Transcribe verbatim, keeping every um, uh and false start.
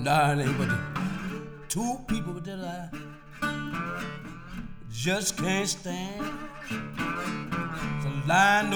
darling, but the two people that I just can't stand. So lying